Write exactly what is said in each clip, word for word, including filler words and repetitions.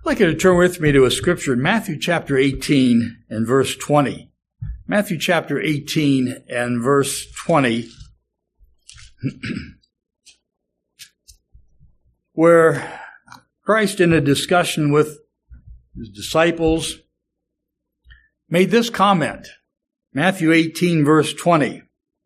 I'd like you to turn with me to a scripture in Matthew chapter eighteen and verse twenty. Matthew chapter eighteen and verse twenty, where Christ, in a discussion with his disciples, made this comment. Matthew eighteen, verse twenty.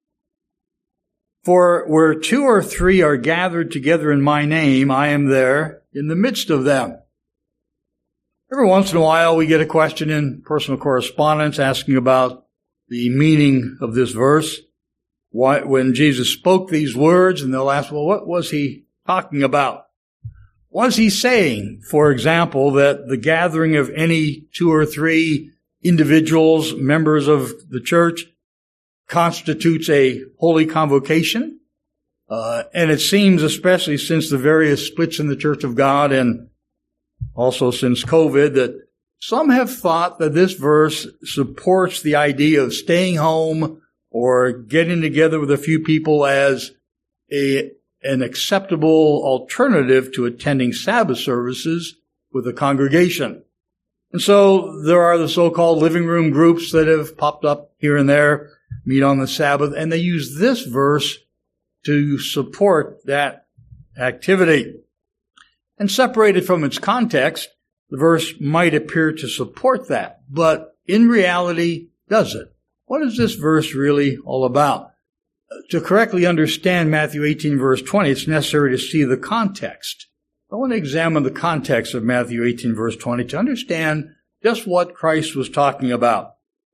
For where two or three are gathered together in my name, I am there in the midst of them. Every once in a while, we get a question in personal correspondence asking about the meaning of this verse. Why, when Jesus spoke these words, and they'll ask, well, what was he talking about? Was he saying, for example, that the gathering of any two or three individuals, members of the church, constitutes a holy convocation? Uh, and it seems, especially since the various splits in the Church of God and also since COVID, that some have thought that this verse supports the idea of staying home or getting together with a few people as a an acceptable alternative to attending Sabbath services with a congregation. And so there are the so-called living room groups that have popped up here and there, meet on the Sabbath, and they use this verse to support that activity. And separated from its context, the verse might appear to support that, but in reality, does it? What is this verse really all about? To correctly understand Matthew eighteen, verse twenty, it's necessary to see the context. I want to examine the context of Matthew eighteen, verse twenty, to understand just what Christ was talking about.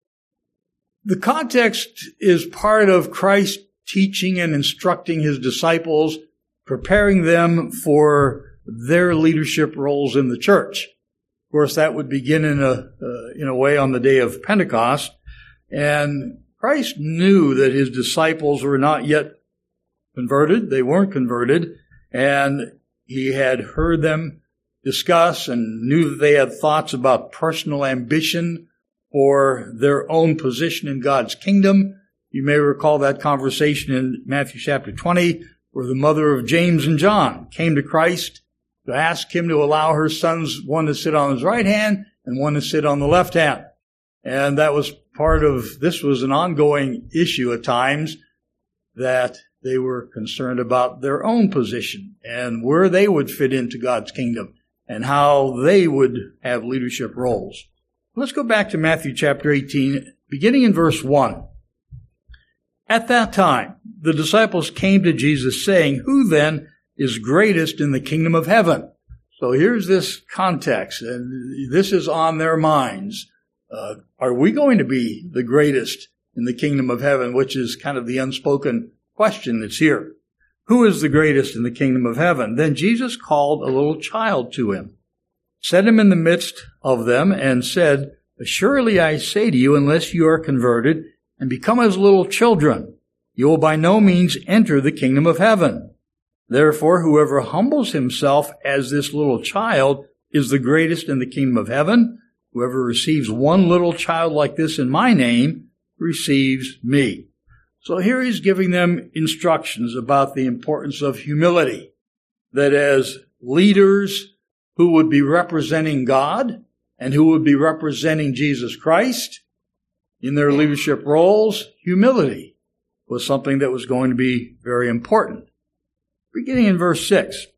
The context is part of Christ teaching and instructing his disciples, preparing them for their leadership roles in the church. Of course, that would begin in a uh, in a way on the day of Pentecost, and Christ knew that his disciples were not yet converted. They weren't converted, and he had heard them discuss and knew that they had thoughts about personal ambition for their own position in God's kingdom. You may recall that conversation in Matthew chapter twenty, where the mother of James and John came to Christ to ask him to allow her sons, one to sit on his right hand and one to sit on the left hand. And that was part of, this was an ongoing issue at times, that they were concerned about their own position and where they would fit into God's kingdom and how they would have leadership roles. Let's go back to Matthew chapter eighteen, beginning in verse one. At that time, the disciples came to Jesus saying, "Who then is greatest in the kingdom of heaven?" So here's this context, and this is on their minds. Uh, are we going to be the greatest in the kingdom of heaven? Which is kind of the unspoken question that's here. Who is the greatest in the kingdom of heaven? Then Jesus called a little child to him, set him in the midst of them, and said, "Assuredly I say to you, unless you are converted and become as little children, you will by no means enter the kingdom of heaven. Therefore, whoever humbles himself as this little child is the greatest in the kingdom of heaven. Whoever receives one little child like this in my name receives me." So here he's giving them instructions about the importance of humility, that as leaders who would be representing God and who would be representing Jesus Christ in their leadership roles, humility was something that was going to be very important. Beginning in verse six.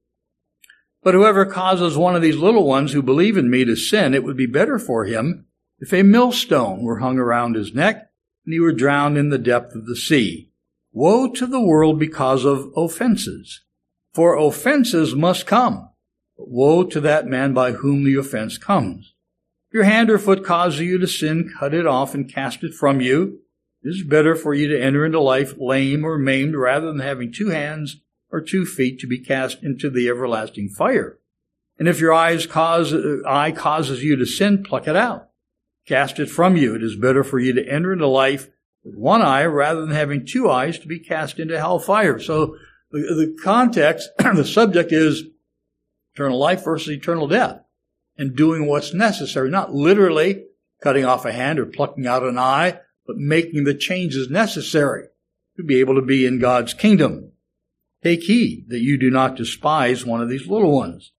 "But whoever causes one of these little ones who believe in me to sin, it would be better for him if a millstone were hung around his neck and he were drowned in the depth of the sea. Woe to the world because of offenses. For offenses must come, but woe to that man by whom the offense comes. If your hand or foot causes you to sin, cut it off and cast it from you. It is better for you to enter into life lame or maimed rather than having two hands or two feet to be cast into the everlasting fire. And if your eyes cause, uh, eye causes you to sin, pluck it out. Cast it from you. It is better for you to enter into life with one eye rather than having two eyes to be cast into hell fire." So the, the context, the subject is eternal life versus eternal death, and doing what's necessary, not literally cutting off a hand or plucking out an eye, but making the changes necessary to be able to be in God's kingdom. "Take heed that you do not despise one of these little ones.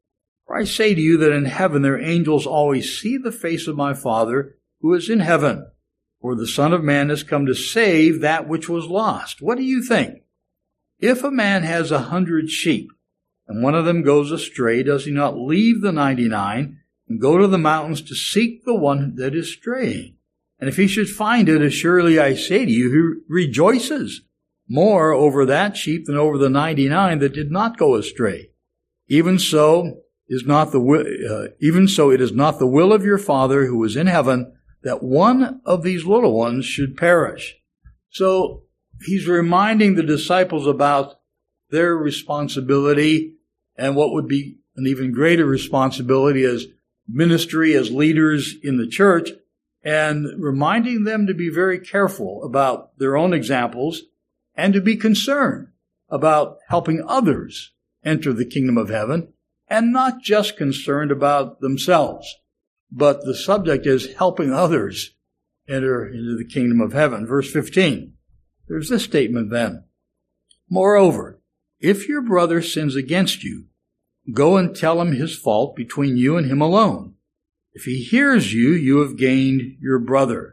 For I say to you that in heaven their angels always see the face of my Father who is in heaven. For the Son of Man has come to save that which was lost. What do you think? If a man has a hundred sheep, and one of them goes astray, does he not leave the ninety-nine and go to the mountains to seek the one that is straying? And if he should find it, assuredly I say to you, he rejoices more over that sheep than over the ninety-nine that did not go astray. Even so is not the uh, even so it is not the will of your Father who is in heaven that one of these little ones should perish. So he's reminding the disciples about their responsibility and what would be an even greater responsibility as ministry, as leaders in the church, and reminding them to be very careful about their own examples and to be concerned about helping others enter the kingdom of heaven, and not just concerned about themselves. But the subject is helping others enter into the kingdom of heaven. Verse fifteen, there's this statement then. Moreover, if your brother sins against you, go and tell him his fault between you and him alone. If he hears you, you have gained your brother.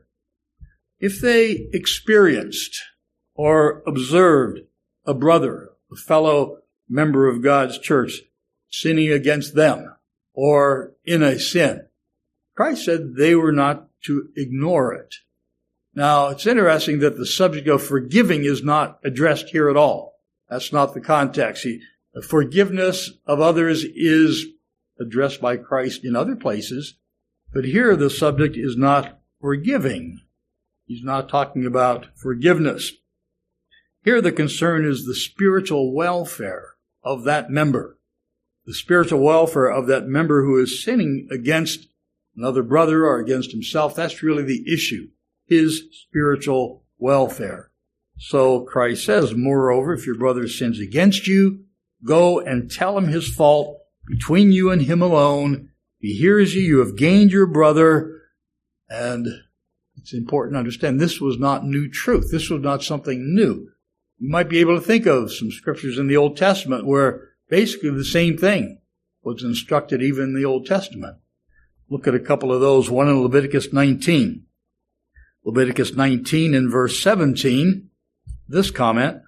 If they experienced or observed a brother, a fellow member of God's church, sinning against them or in a sin, Christ said they were not to ignore it. Now, it's interesting that the subject of forgiving is not addressed here at all. That's not the context. He, the forgiveness of others is addressed by Christ in other places, but here the subject is not forgiving. He's not talking about forgiveness. Here the concern is the spiritual welfare of that member. The spiritual welfare of that member who is sinning against another brother or against himself. That's really the issue, his spiritual welfare. So Christ says, moreover, if your brother sins against you, go and tell him his fault between you and him alone. If he hears you, you have gained your brother. And it's important to understand this was not new truth. This was not something new. You might be able to think of some scriptures in the Old Testament where basically the same thing was instructed even in the Old Testament. Look at a couple of those. One in Leviticus nineteen. Leviticus nineteen in verse seventeen. This comment.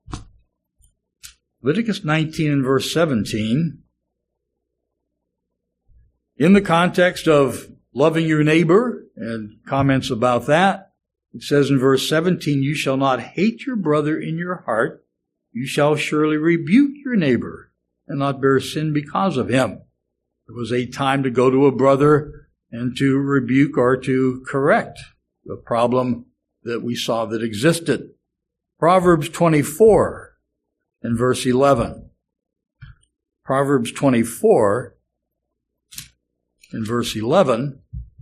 Leviticus nineteen and verse seventeen. In the context of loving your neighbor and comments about that, it says in verse seventeen, you shall not hate your brother in your heart. You shall surely rebuke your neighbor and not bear sin because of him. There was a time to go to a brother and to rebuke or to correct the problem that we saw that existed. Proverbs twenty-four and verse eleven. Proverbs twenty-four and verse eleven,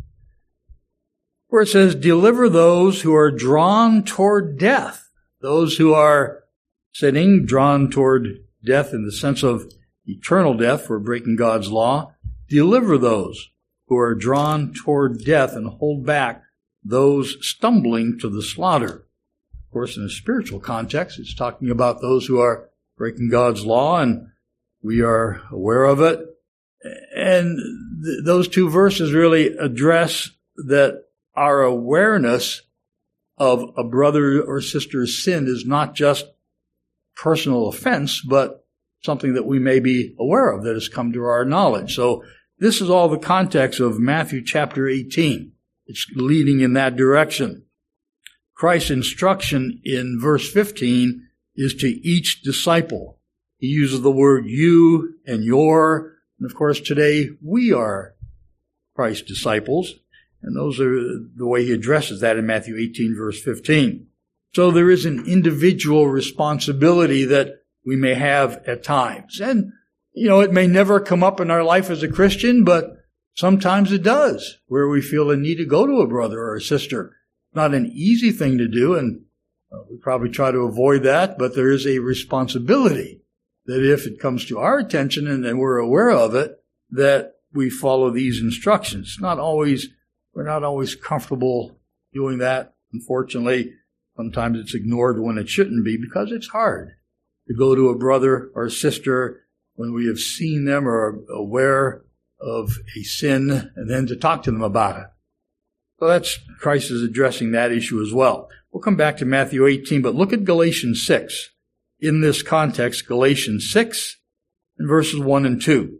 where it says, deliver those who are drawn toward death. Those who are sinning, drawn toward death in the sense of eternal death for breaking God's law. Deliver those who are drawn toward death and hold back those stumbling to the slaughter. Of course, in a spiritual context, it's talking about those who are breaking God's law, and we are aware of it. And th- those two verses really address that our awareness of a brother or sister's sin is not just personal offense, but something that we may be aware of that has come to our knowledge. So this is all the context of Matthew chapter eighteen. It's leading in that direction. Christ's instruction in verse fifteen is to each disciple. He uses the word you and your. And of course, today we are Christ's disciples. And those are the way he addresses that in Matthew eighteen, verse fifteen. So there is an individual responsibility that we may have at times. And, you know, it may never come up in our life as a Christian, but sometimes it does, where we feel a need to go to a brother or a sister. Not an easy thing to do, and we probably try to avoid that, but there is a responsibility that if it comes to our attention and, and we're aware of it, that we follow these instructions. Not always, we're not always comfortable doing that. Unfortunately, sometimes it's ignored when it shouldn't be because it's hard to go to a brother or sister when we have seen them or are aware of a sin, and then to talk to them about it. So that's, Christ is addressing that issue as well. We'll come back to Matthew eighteen, but look at Galatians six. In this context, Galatians six and verses one and two.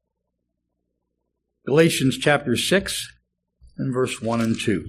Galatians chapter six and verse one and two.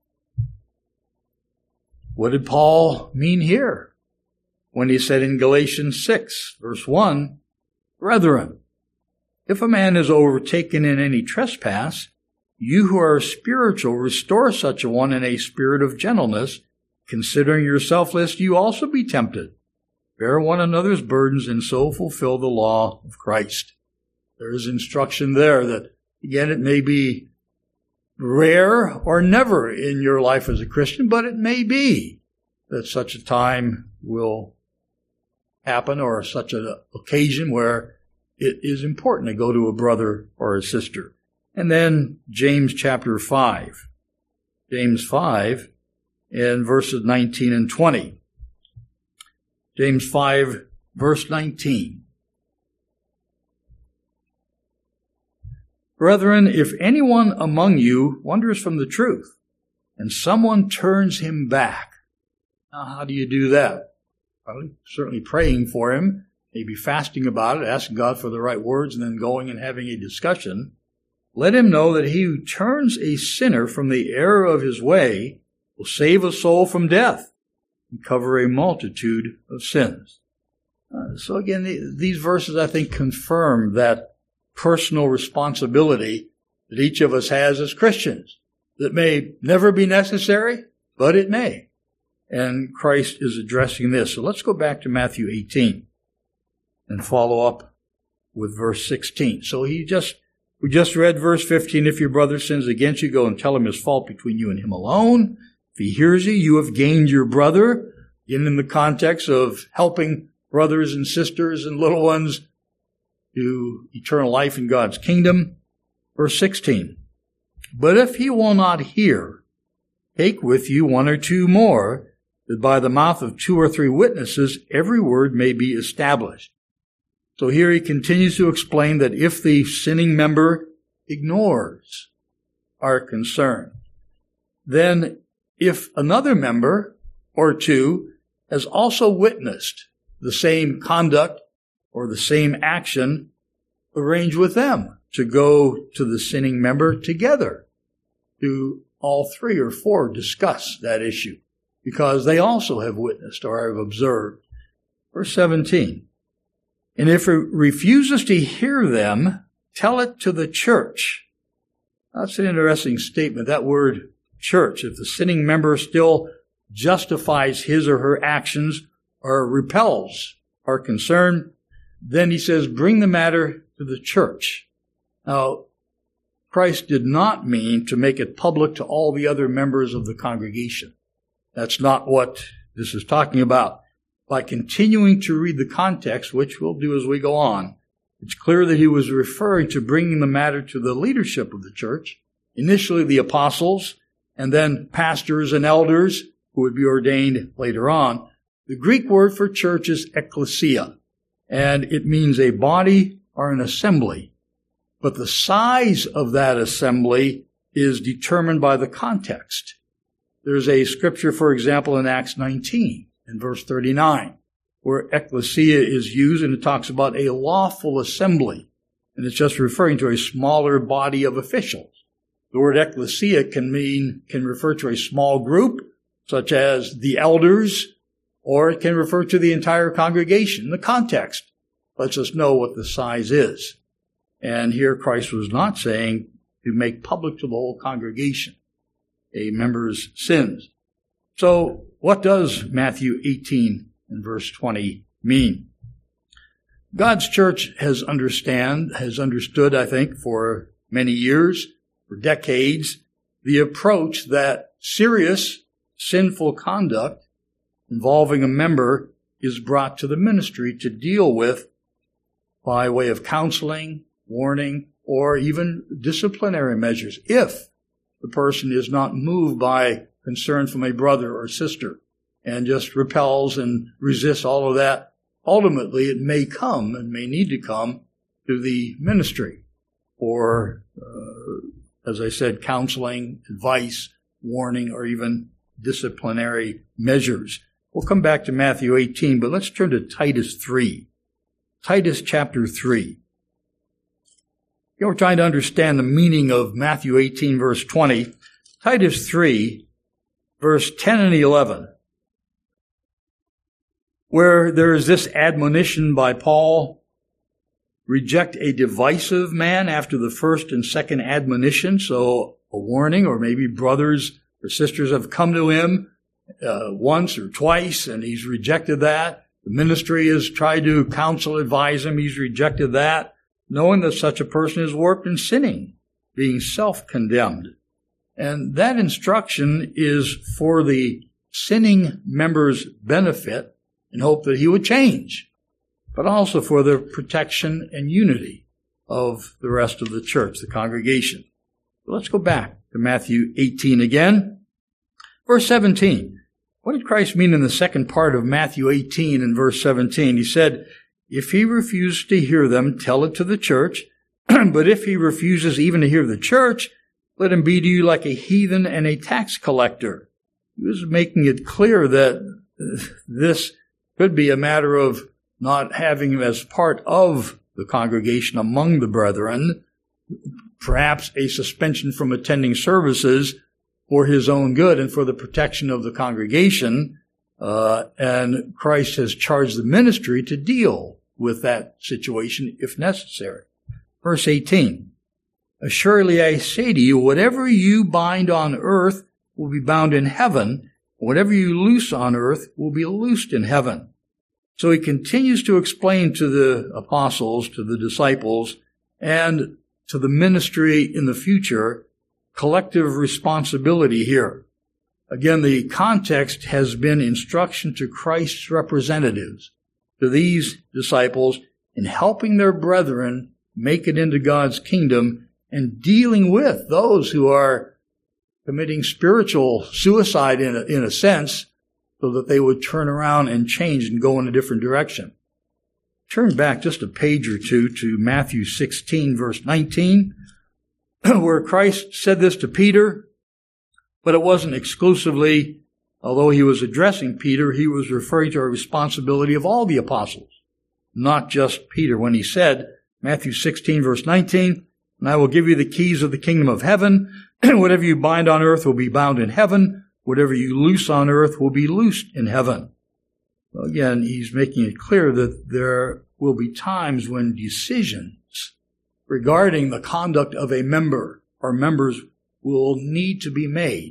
What did Paul mean here when he said in Galatians six, verse one, "Brethren, if a man is overtaken in any trespass, you who are spiritual, restore such a one in a spirit of gentleness, considering yourself, lest you also be tempted. Bear one another's burdens, and so fulfill the law of Christ." There is instruction there that, again, it may be rare or never in your life as a Christian, but it may be that such a time will happen, or such an occasion where it is important to go to a brother or a sister. And then James chapter five. James five and verses nineteen and twenty. James five, verse nineteen. "Brethren, if anyone among you wanders from the truth, and someone turns him back." Now, how do you do that? Well, certainly praying for him, maybe fasting about it, asking God for the right words, and then going and having a discussion. "Let him know that he who turns a sinner from the error of his way will save a soul from death and cover a multitude of sins." Uh, so again, the, these verses, I think, confirm that personal responsibility that each of us has as Christians. That may never be necessary, but it may. And Christ is addressing this. So let's go back to Matthew eighteen and follow up with verse sixteen. So he just, we just read verse fifteen. "If your brother sins against you, go and tell him his fault between you and him alone. If he hears you, you have gained your brother." And in the context of helping brothers and sisters and little ones to eternal life in God's kingdom. Verse sixteen. "But if he will not hear, take with you one or two more, that by the mouth of two or three witnesses every word may be established." So here he continues to explain that if the sinning member ignores our concern, then if another member or two has also witnessed the same conduct or the same action, arrange with them to go to the sinning member together, to all three or four discuss that issue, because they also have witnessed or have observed. Verse seventeen. "And if it refuses to hear them, tell it to the church." That's an interesting statement, that word church. If the sinning member still justifies his or her actions or repels our concern, then he says, bring the matter to the church. Now, Christ did not mean to make it public to all the other members of the congregation. That's not what this is talking about. By continuing to read the context, which we'll do as we go on, it's clear that he was referring to bringing the matter to the leadership of the church, initially the apostles, and then pastors and elders who would be ordained later on. The Greek word for church is ekklesia, and it means a body or an assembly. But the size of that assembly is determined by the context. There's a scripture, for example, in Acts nineteen, in verse thirty-nine, where ekklesia is used, and it talks about a lawful assembly. And it's just referring to a smaller body of officials. The word ekklesia can mean, can refer to a small group, such as the elders, or it can refer to the entire congregation. The context lets us know what the size is. And here Christ was not saying to make public to the whole congregation a member's sins. So what does Matthew eighteen and verse twenty mean? God's church has understand, has understood, I think, for many years, for decades, the approach that serious sinful conduct involving a member is brought to the ministry to deal with by way of counseling, warning, or even disciplinary measures if the person is not moved by concern from a brother or sister and just repels and resists all of that ultimately it may come and may need to come to the ministry or, uh, as I said, counseling, advice, warning, or even disciplinary measures. We'll come back to Matthew eighteen, but let's turn to Titus three. Titus chapter three. You know, we're trying to understand the meaning of Matthew eighteen, verse twenty. Titus three, verse ten and eleven, where there is this admonition by Paul, reject a divisive man after the first and second admonition. So a warning, or maybe brothers or sisters have come to him uh, once or twice, and he's rejected that. The ministry has tried to counsel, advise him. He's rejected that, knowing that such a person is warped in sinning, being self-condemned. And that instruction is for the sinning member's benefit in hope that he would change, but also for the protection and unity of the rest of the church, the congregation. But let's go back to Matthew eighteen again. Verse seventeen. What did Christ mean in the second part of Matthew eighteen and verse seventeen? He said, if he refuses to hear them, tell it to the church. But if he refuses even to hear the church, let him be to you like a heathen and a tax collector. He was making it clear that this could be a matter of not having him as part of the congregation among the brethren, perhaps a suspension from attending services for his own good and for the protection of the congregation. Uh, and Christ has charged the ministry to deal with that situation if necessary. Verse eighteen, assuredly I say to you, whatever you bind on earth will be bound in heaven, whatever you loose on earth will be loosed in heaven. So he continues to explain to the apostles, to the disciples, and to the ministry in the future, collective responsibility here. Again, the context has been instruction to Christ's representatives, to these disciples, in helping their brethren make it into God's kingdom and dealing with those who are committing spiritual suicide in a, in a sense, so that they would turn around and change and go in a different direction. Turn back just a page or two to Matthew sixteen, verse nineteen, where Christ said this to Peter, but it wasn't exclusively, although he was addressing Peter, he was referring to a responsibility of all the apostles, not just Peter, when he said, Matthew sixteen, verse nineteen, and I will give you the keys of the kingdom of heaven. Whatever you bind on earth will be bound in heaven. Whatever you loose on earth will be loosed in heaven. Well, again, he's making it clear that there will be times when decisions regarding the conduct of a member or members will need to be made.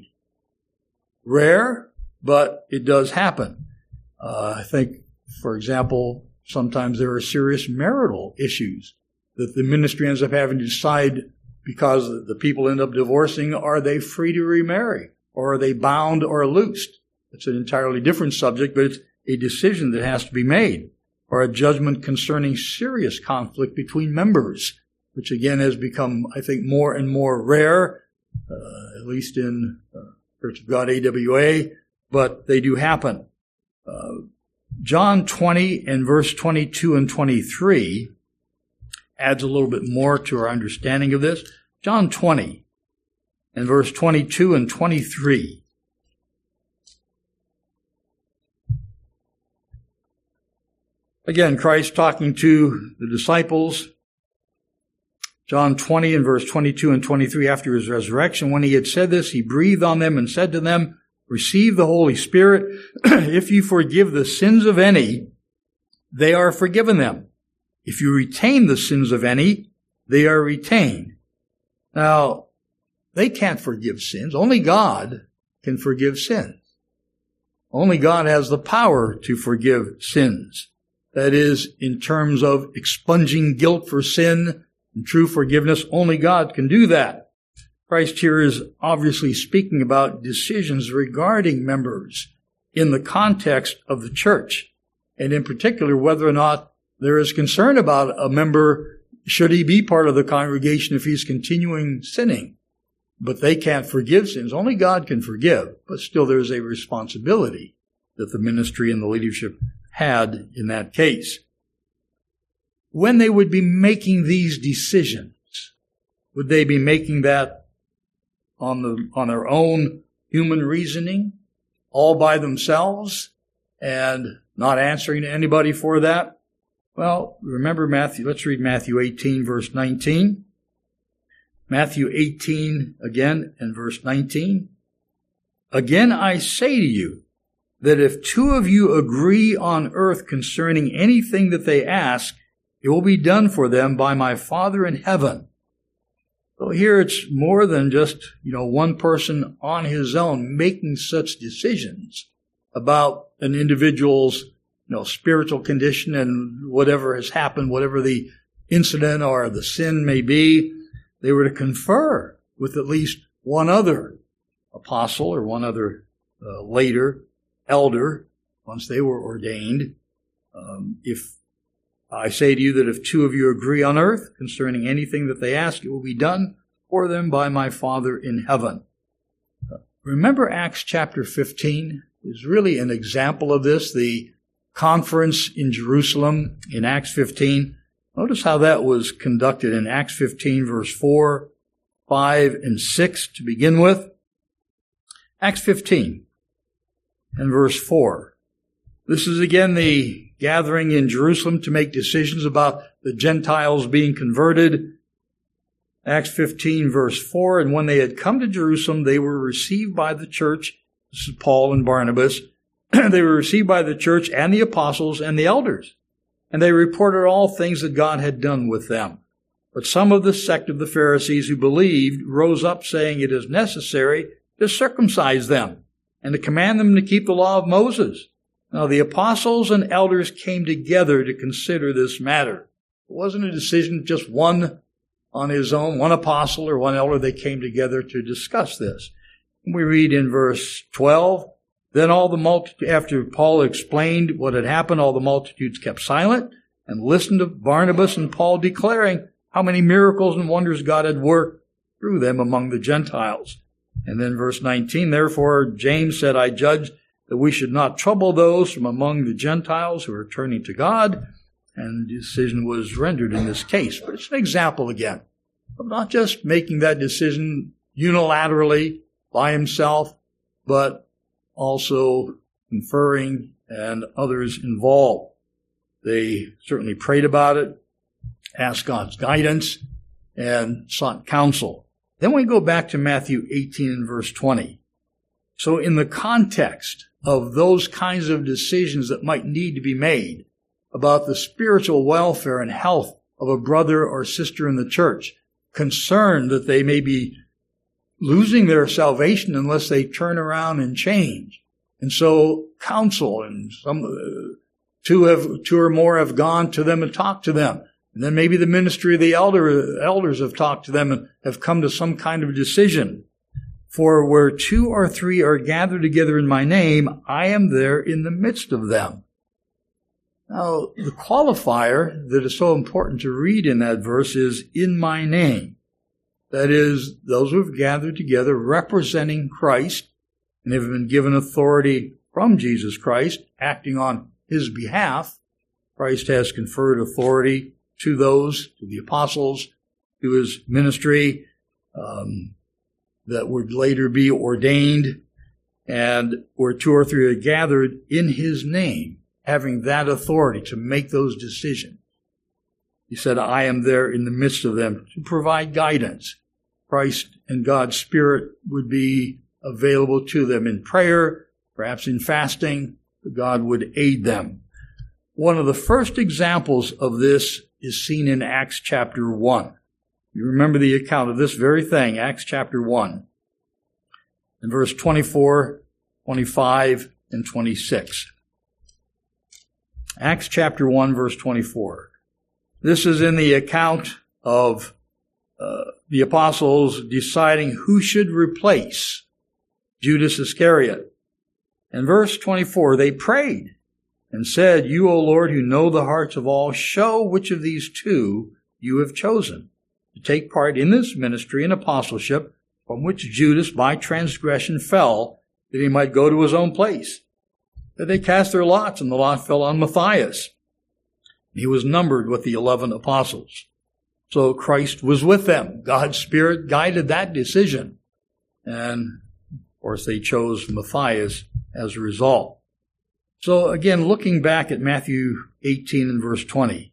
Rare, but it does happen. Uh, I think, for example, sometimes there are serious marital issues that the ministry ends up having to decide because the people end up divorcing. Are they free to remarry? Or are they bound or loosed? It's an entirely different subject, but it's a decision that has to be made. Or a judgment concerning serious conflict between members, which again has become, I think, more and more rare, uh, at least in uh, Church of God A W A, but they do happen. Uh, John twenty and verse twenty-two and twenty-three adds a little bit more to our understanding of this. John twenty and verse twenty-two and twenty-three. Again, Christ talking to the disciples. John twenty and verse twenty-two and twenty-three, after his resurrection, when he had said this, he breathed on them and said to them, receive the Holy Spirit. If you forgive the sins of any, they are forgiven them. If you retain the sins of any, they are retained. Now, they can't forgive sins. Only God can forgive sins. Only God has the power to forgive sins. That is, in terms of expunging guilt for sin and true forgiveness, only God can do that. Christ here is obviously speaking about decisions regarding members in the context of the church, and in particular whether or not there is concern about a member, should he be part of the congregation if he's continuing sinning. But they can't forgive sins. Only God can forgive, but still there's a responsibility that the ministry and the leadership had in that case. When they would be making these decisions, would they be making that on the on their own human reasoning, all by themselves, and not answering to anybody for that? Well, remember Matthew. Let's read Matthew eighteen, verse nineteen. Matthew eighteen again and verse nineteen. Again, I say to you that if two of you agree on earth concerning anything that they ask, it will be done for them by my Father in heaven. So here it's more than just, you know, one person on his own making such decisions about an individual's, you know, spiritual condition and whatever has happened, whatever the incident or the sin may be. They were to confer with at least one other apostle or one other uh, later elder once they were ordained. Um, if I say to you that if two of you agree on earth concerning anything that they ask, it will be done for them by my Father in heaven. Uh, remember Acts chapter fifteen is really an example of this. The conference in Jerusalem in Acts fifteen. Notice how that was conducted in Acts fifteen, verse four, five, and six to begin with. Acts fifteen and verse four. This is again the gathering in Jerusalem to make decisions about the Gentiles being converted. Acts fifteen, verse four, and when they had come to Jerusalem, they were received by the church. This is Paul and Barnabas. They were received by the church and the apostles and the elders. And they reported all things that God had done with them. But some of the sect of the Pharisees who believed rose up, saying, it is necessary to circumcise them and to command them to keep the law of Moses. Now the apostles and elders came together to consider this matter. It wasn't a decision just one on his own, one apostle or one elder. They came together to discuss this. And we read in verse twelve, then all the multitude, after Paul explained what had happened, all the multitudes kept silent and listened to Barnabas and Paul declaring how many miracles and wonders God had worked through them among the Gentiles. And then verse nineteen, therefore James said, I judge that we should not trouble those from among the Gentiles who are turning to God. And the decision was rendered in this case. But it's an example again of not just making that decision unilaterally by himself, but also conferring and others involved. They certainly prayed about it, asked God's guidance, and sought counsel. Then we go back to Matthew eighteen and verse twenty. So in the context of those kinds of decisions that might need to be made about the spiritual welfare and health of a brother or sister in the church, concerned that they may be losing their salvation unless they turn around and change. And so counsel, and some uh, two have two or more have gone to them and talked to them. And then maybe the ministry of the elder elders have talked to them and have come to some kind of decision. For where two or three are gathered together in my name, I am there in the midst of them. Now, the qualifier that is so important to read in that verse is in my name. That is, those who have gathered together representing Christ and have been given authority from Jesus Christ, acting on his behalf. Christ has conferred authority to those, to the apostles, to his ministry, um, that would later be ordained, and where two or three are gathered in his name, having that authority to make those decisions. He said, I am there in the midst of them to provide guidance. Christ and God's Spirit would be available to them in prayer, perhaps in fasting. God would aid them. One of the first examples of this is seen in Acts chapter one. You remember the account of this very thing, Acts chapter one, in verse twenty-four, twenty-five, and twenty-six. Acts chapter one, verse twenty-four. This is in the account of uh, the apostles deciding who should replace Judas Iscariot. In verse twenty-four, they prayed and said, you, O Lord, who know the hearts of all, show which of these two you have chosen to take part in this ministry and apostleship, from which Judas by transgression fell, that he might go to his own place. that they cast their lots, and the lot fell on Matthias. He was numbered with the eleven apostles. So Christ was with them. God's Spirit guided that decision. And, of course, they chose Matthias as a result. So, again, looking back at Matthew eighteen and verse twenty.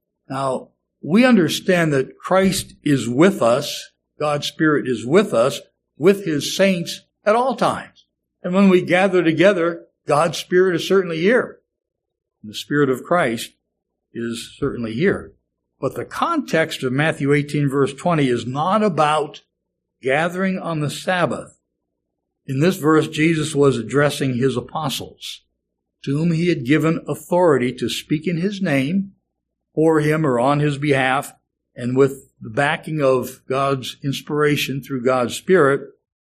Now, we understand that Christ is with us. God's Spirit is with us, with His saints at all times. And when we gather together, God's Spirit is certainly here. The Spirit of Christ is certainly here. But the context of Matthew eighteen verse twenty is not about gathering on the Sabbath. In this verse, Jesus was addressing His apostles, to whom He had given authority to speak in His name, for Him or on His behalf, and with the backing of God's inspiration through God's Spirit,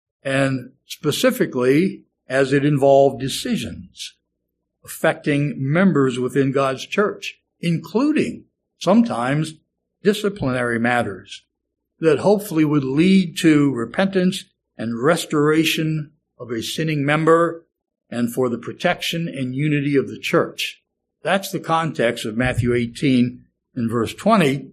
and specifically as it involved decisions affecting members within God's church, including sometimes disciplinary matters that hopefully would lead to repentance and restoration of a sinning member and for the protection and unity of the church. That's the context of Matthew eighteen and verse twenty,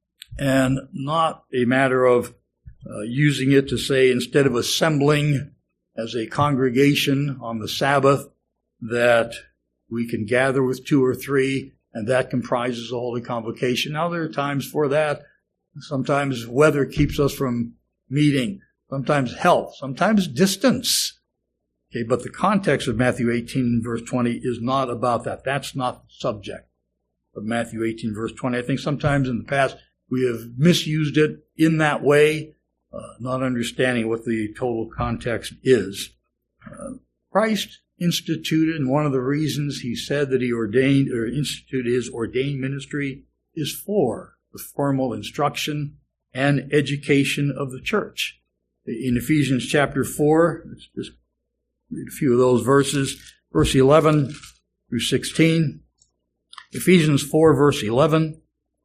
and not a matter of uh, using it to say instead of assembling as a congregation on the Sabbath that we can gather with two or three, and that comprises a holy convocation. Now, there are times for that. Sometimes weather keeps us from meeting. Sometimes health. Sometimes distance. Okay, but the context of Matthew eighteen, verse twenty is not about that. That's not the subject of Matthew eighteen, verse twenty. I think sometimes in the past we have misused it in that way, uh, not understanding what the total context is. Uh, Christ instituted, and one of the reasons He said that He ordained or instituted His ordained ministry is for the formal instruction and education of the church. In Ephesians chapter four, let's just read a few of those verses, verse eleven through sixteen. Ephesians four, verse eleven,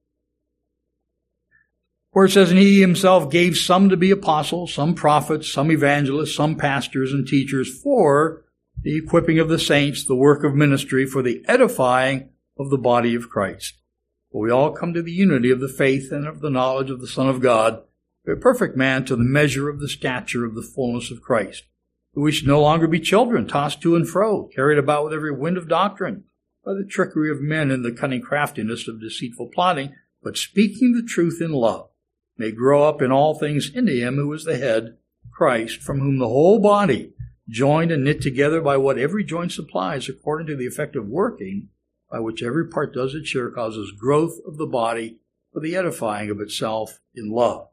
where it says, "And He Himself gave some to be apostles, some prophets, some evangelists, some pastors and teachers for the equipping of the saints, the work of ministry, for the edifying of the body of Christ. For we all come to the unity of the faith and of the knowledge of the Son of God, a perfect man, to the measure of the stature of the fullness of Christ. But we should no longer be children, tossed to and fro, carried about with every wind of doctrine, by the trickery of men and the cunning craftiness of deceitful plotting, but speaking the truth in love, may grow up in all things into Him who is the head, Christ, from whom the whole body, joined and knit together by what every joint supplies, according to the effective working by which every part does its share, causes growth of the body for the edifying of itself in love."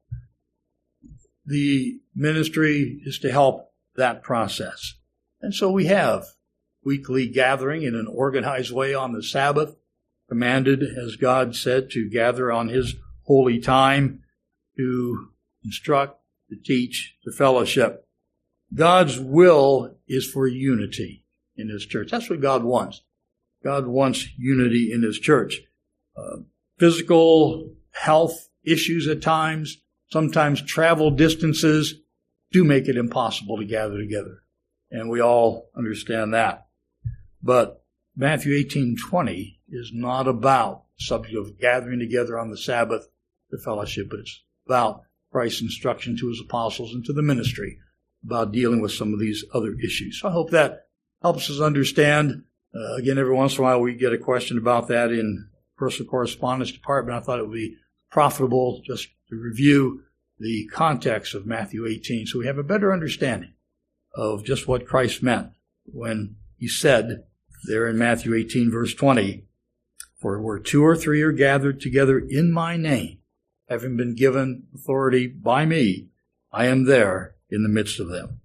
The ministry is to help that process. And so we have weekly gathering in an organized way on the Sabbath, commanded, as God said, to gather on His holy time, to instruct, to teach, to fellowship. God's will is for unity in His church. That's what God wants. God wants unity in His church. Uh, physical health issues at times, sometimes travel distances, do make it impossible to gather together. And we all understand that. But Matthew eighteen twenty is not about the subject of gathering together on the Sabbath to fellowship, but it's about Christ's instruction to His apostles and to the ministry about dealing with some of these other issues. So I hope that helps us understand. Uh, again, every once in a while we get a question about that in personal correspondence department. I thought it would be profitable just to review the context of Matthew eighteen so we have a better understanding of just what Christ meant when He said there in Matthew eighteen, verse twenty, "For where two or three are gathered together in my name, having been given authority by me, I am there in the midst of them."